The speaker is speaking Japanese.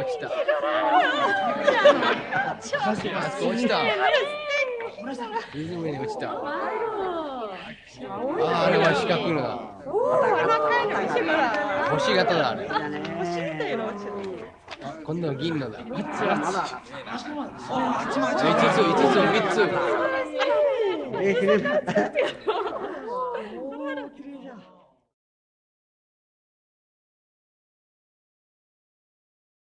落ちた。あそこ落ちた。リズムに落ちた。あれは四角のだ。星型だあれ。今度は銀のだ。5つ、3つ。